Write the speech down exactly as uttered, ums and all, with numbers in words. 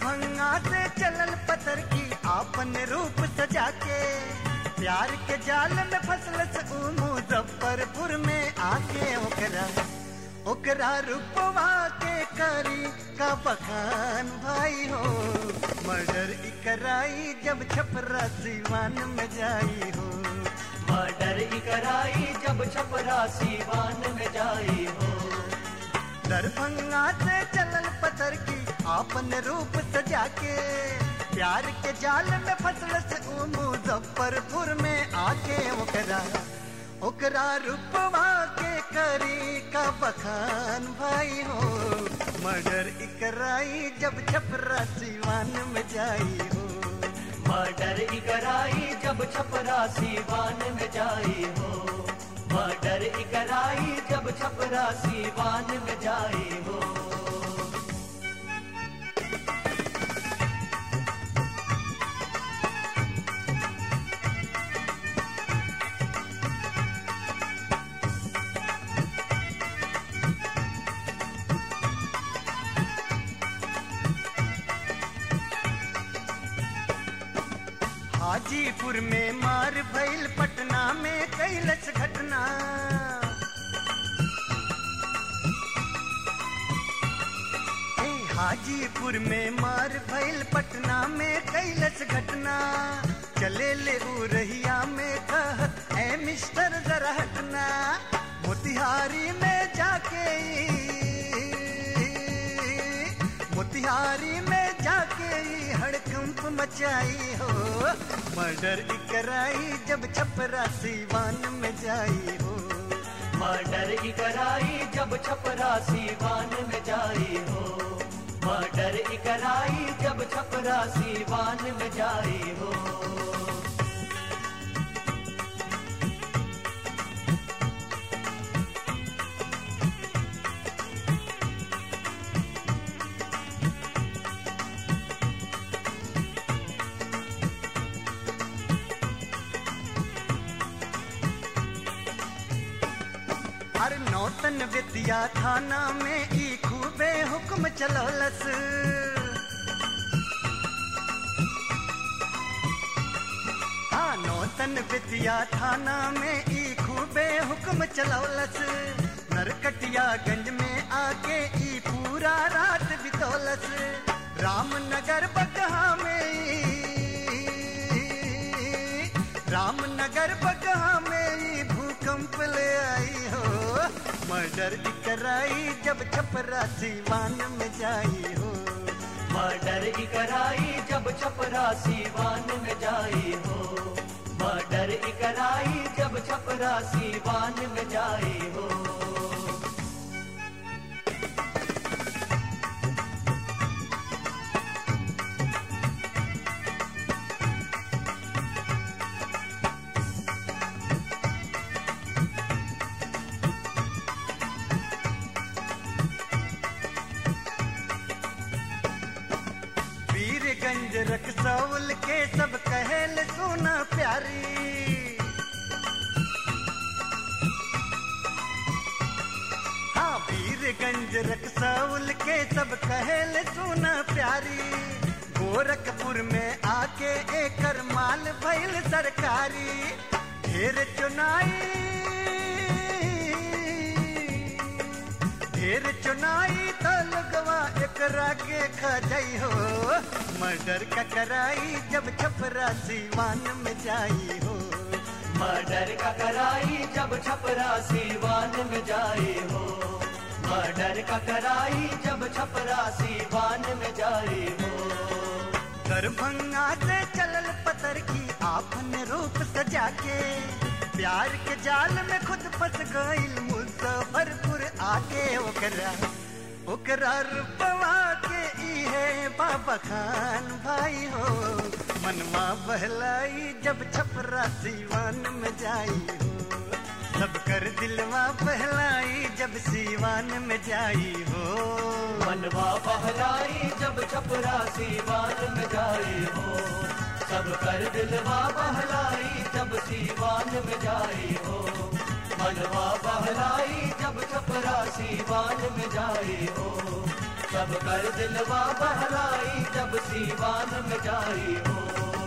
दरभंगा से चलल पत्थर की आपन रूप सजा के, प्यार के जाल में फसलस ऊ मुजफ्फरपुर में आके ओकरा ओकरा रूपवा के करी का बखान भाई हो। मर्डर इकराई जब छपरा सीवान में जाई हो, मर्डर इकराई जब छपरा सीवान में जाई हो। दरभंगा से चलल पत्थर की आपन रूप सजा के, प्यार के जाल में फसलस ऊ मुजफ्फरपुर में आके ओकरा ओकरा रूपवा के करी का बखान भाई हो। मर्डर इकराई जब छपरा सीवान में जाई हो, मर्डर इकराई जब छपरा सीवान में जाई हो। मर्डर इकराई जब छपरा सीवान में जाई हो। हाजीपुर में मार भइल, पटना में कैलस घटना। ए हाजीपुर में मार भइल, पटना में कैलस घटना। चले ले ऊ रहिया में कहत ए मिस्टर जरा हटना। मोतिहारी में जाके मोतिहारी में जाके हड़कंप मचाई हो। मर्डर इकराई जब छपरा सीवान में जाई हो, मर्डर इकराई जब छपरा सीवान में जाई हो। मर्डर इकराई जब छपरा सीवान में जाई हो। हर नौतन विद्या थाना में ई खूबे हुक्म चलौलस। हाँ नौतन विद्या थाना में ई खूबे हुक्म चलौलस। नरकटियागंज में आके ई पूरा रात बितौलस। रामनगर बगहा में रामनगर बगहा में ई भूकंप ले आई हो। मर्डर इकराई जब छपरा सीवान में जाई हो, मर्डर इकराई जब छपरा सीवान में जाई हो। मर्डर इकराई जब छपरा सीवान में जाई हो। वीरगंज रक्सौल के सब कहल सोना प्यारी। हाँ वीरगंज रक्सौल के सब कहल सोना प्यारी। गोरखपुर में आके एकर माल भइल सरकारी। ढेर चुनाई ढेर चुनाई तो लगवा एकरा के खा जाई हो। मर्डर का कराई जब छपरा सीवान में जाई हो, मर्डर का कराई जब छपरा सीवान में जाई हो। मर्डर का कराई जब छपरा सीवान में जाई हो। दरभंगा से चलल पत्थर की आपन रूप सजा के, प्यार के जाल में खुद फंस गईल मुजफ्फरपुर आके ओकरा ओकरा रूपवा के ई है बाबा खान भाई हो। मनवा बहलाई जब छपरा सीवान में जाई हो, सब कर दिलवा बहलाई जब सीवान में जाई हो। मनवा बहलाई जब छपरा सीवान में जाई हो। सब कर दिलवा बहलाई जब सीवान में जाई हो। मनवा बहलाई जब छपरा सीवान में जाई हो। सब कर दिलवा बहलाई जब सीवान में जाई हो।